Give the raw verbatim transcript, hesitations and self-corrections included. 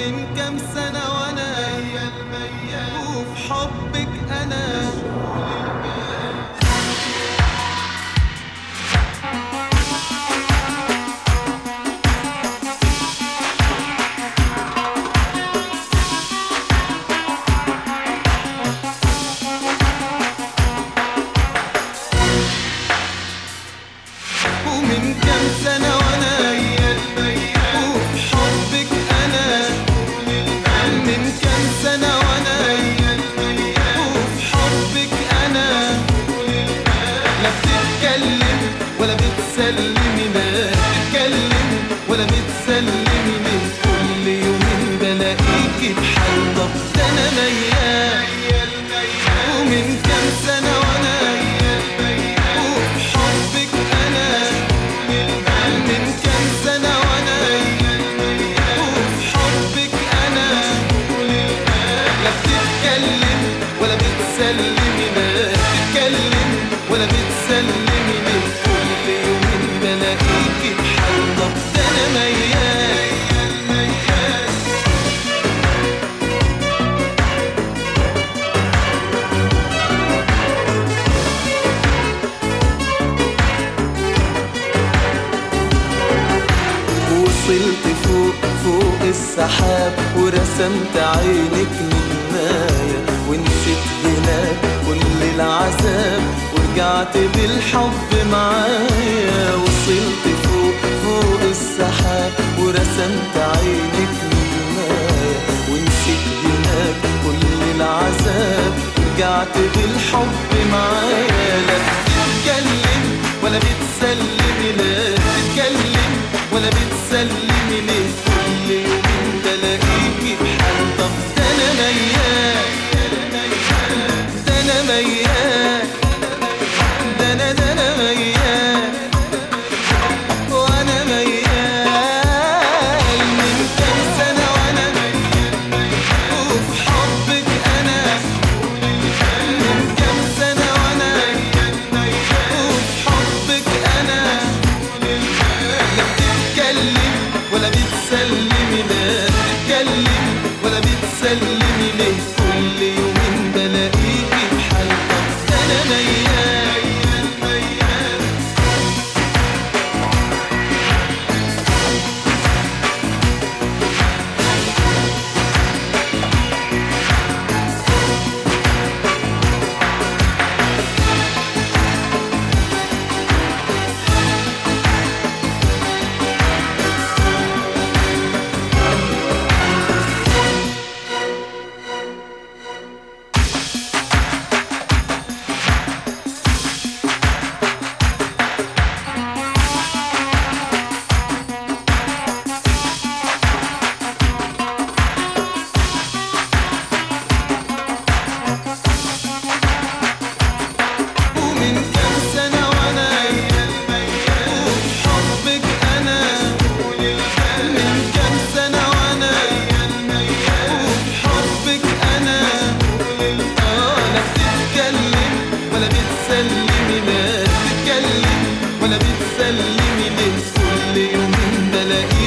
من كام سنة وانا وفي حبك انا ومن كام سنة وانا وفي حبك انا من كام سنة وانا وفي حبك انا لا بتتكلم ولا بتسلمي لا بتتكلم ولا بتسلمي من كل يومين بلاقيكي بحال طب ده انا ميال ومن كام سنة وانا وفي حبك انا من كام سنة وانا وفي حبك انا لا بتتكلم ولا بتسلمي لا بتتكلم ولا بتسلمي من كل يومين بلاقيكي بحال طب ده انا ميال وصلت فوق فوق السحاب ورسمت عينك نجماية ونسيت هناك كل العذاب ورجعت بالحب معايا وصلت فوق فوق السحاب ورسمت عينك نجماية ونسيت هناك كل العذاب ورجعت بالحب معايا لا بتتكلم ولا بتسلمي لا بتتكلم ولا بتسلمي ليه كل يومين بلاقيكي بحال طب ده انا ميال ده انا ميال ده انا ده انا ميال وانا ميال من كام سنة وانا وفي حبك انا من كام سنة وانا وفي حبك انا لا بتتكلم ولا بتسلمي لا بتتكلم ولا بتسلمي ليه كل يومين بلاقيكي بحال طب ده انا ميال ميال ومن كام سنة وانا وفي حبك انا من كام سنة وانا وفي حبك انا اه لا بتتكلم ولا بتسلمي لا بتتكلم ولا بتسلمي ليه كل يومين بلاقيكي